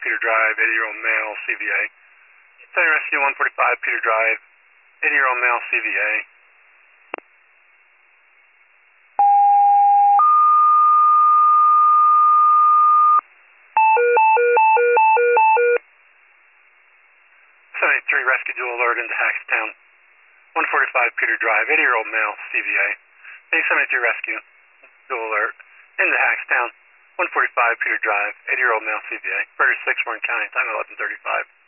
Peter Drive, 80-year-old male, CVA. Center Rescue 145 Peter Drive, 80-year-old male, CVA. Rescue dual alert into Hackstown. 145 Peter Drive, 80-year-old male, CVA. 73 Rescue dual alert into Hackstown. 145 Peter Drive, 80-year-old male, CVA. Frederick 6, Warren County, time 11:35.